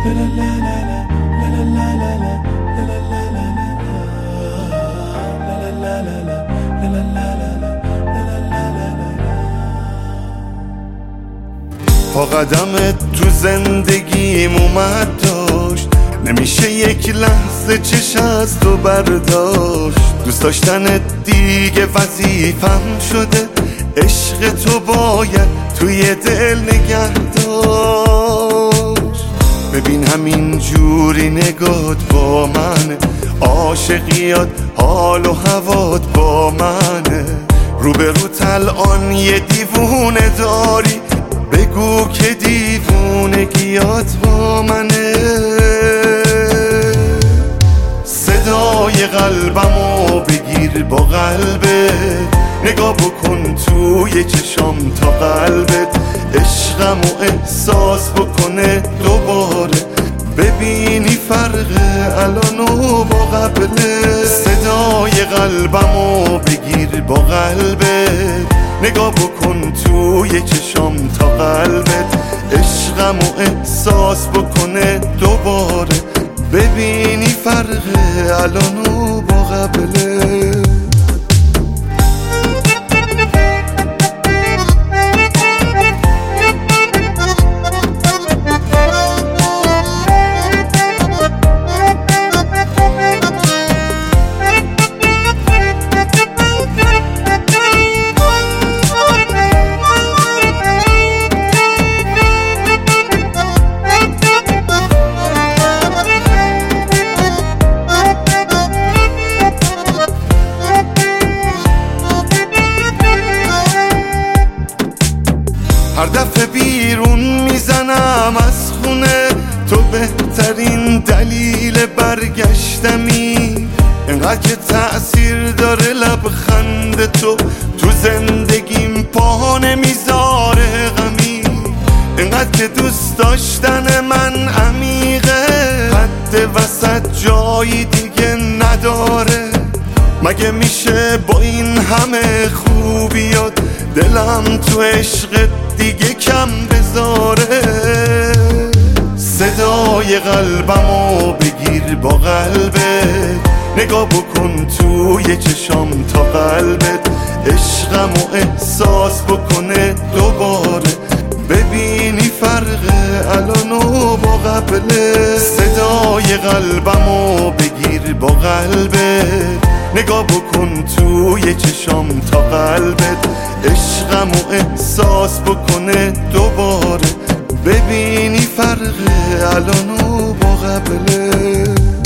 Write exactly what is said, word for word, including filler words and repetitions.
پا قدمت تو زندگیم اومد داشت، نمیشه یک لحظه چش از تو برداشت. دوست داشتنت دیگه وظیفم شده، عشق تو باید توی دل نگه داشت. ببین همین جوری نگات با منه، عاشقیات حال و هوات با منه. روبروت الان یه دیوونه داری، بگو که دیوونگیات با منه. صدای قلبمو بگیر با قلبت، نگاه بکن توی چشام تا قلبت عشقمو احساس بکنه دوباره. ببینی فرق الانو با قبله. صدای قلبمو بگیر با قلبت، نگاه بکن توی چشام تا قلبت عشقمو احساس بکنه دوباره. ببینی فرق الانو با قبله. هر دفعه بیرون میزنم از خونه، تو بهترین دلیل برگشتمی. انقدر که تأثیر داره لبخند تو تو زندگیم، پا نمیذاره غمی. انقدر که دوست داشتن من عمیقه، حد وسط جایی دیگه نداره. مگه میشه با این همه خوبیات دلم تو عشق دیگه کم بذاره؟ صدای قلبمو بگیر با قلبت، نگاه بکن توی چشام تا قلبت عشقمو احساس بکنه دوباره. ببینی فرق الانو با قبله. صدای قلبمو بگیر با قلبت، نگاه بکن توی چشام تا قلبت عشقمو احساس بکنه دوباره. ببینی فرق الانو با قبله.